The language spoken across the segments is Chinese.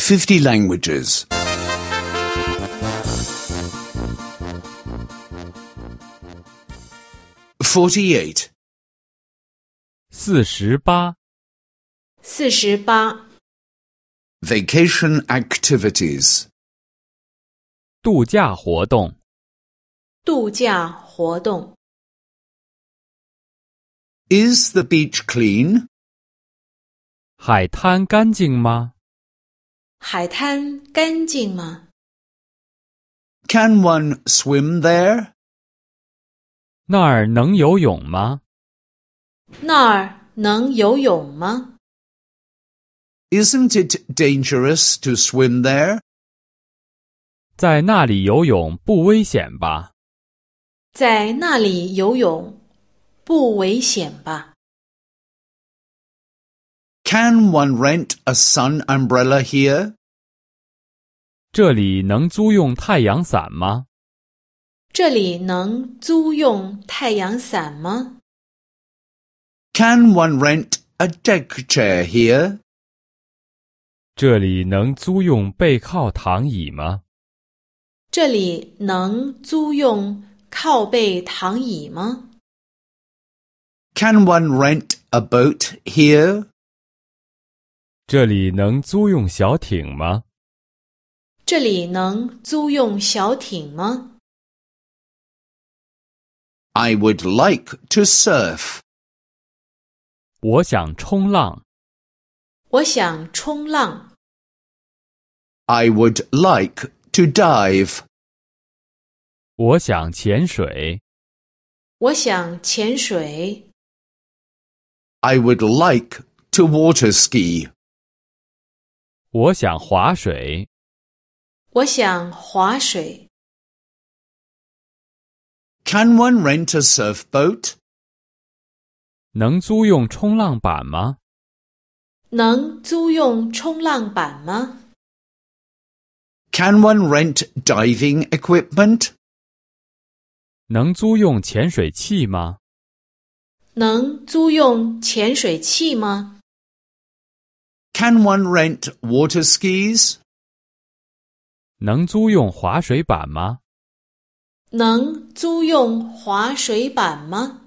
50 languages. 48. 48. 48. Vacation activities. 度假活动。 度假活动。 Is the beach clean? 海滩干净吗？ 海滩干净吗？ Can one swim there? 那儿能游泳吗？ 那儿能游泳吗？ Isn't it dangerous to swim there? 在那里游泳不危险吧？ 在那里游泳不危险吧？ Can one rent a sun umbrella here? 这里能租用太阳伞吗？ 这里能租用太阳伞吗？ Can one rent a deck chair here? 这里能租用背靠躺椅吗？ 这里能租用靠背躺椅吗？ Can one rent a boat here? 这里能租用小艇吗？ 这里能租用小艇吗？ I would like to surf. 我想冲浪。 我想冲浪。 I would like to dive. 我想潜水。 我想潜水。 I would like to water ski. 我想划水。 我想划水。 Can one rent a surfboat? 能租用冲浪板吗？ 能租用冲浪板吗？ Can one rent diving equipment? 能租用潜水器吗？ 能租用潜水器吗？ Can one rent water skis? 能租用滑水板吗？ 能租用滑水板吗？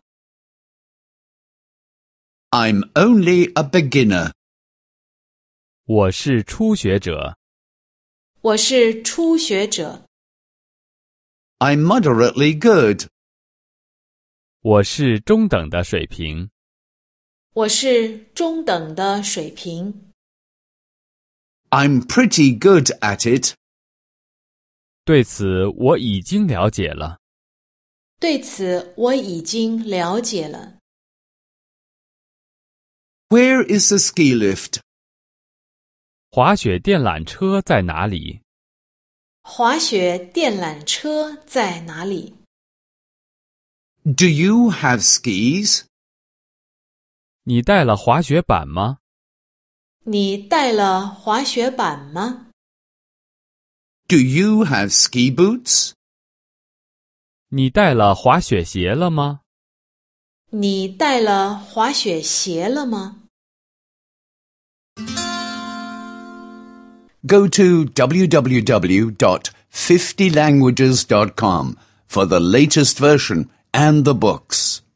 I'm only a beginner. 我是初学者。 我是初学者。 I'm moderately good. 我是中等的水平。 我是中等的水平。 I'm pretty good at it. 对此我已经了解了。 对此我已经了解了。 Where is the ski lift? 滑雪电缆车在哪里？ 滑雪电缆车在哪里？ Do you have skis? 你带了滑雪板吗？ 你带了滑雪板吗？ Do you have ski boots? 你带了滑雪鞋了吗？ 你带了滑雪鞋了吗？ Go to www.50languages.com for the latest version and the books.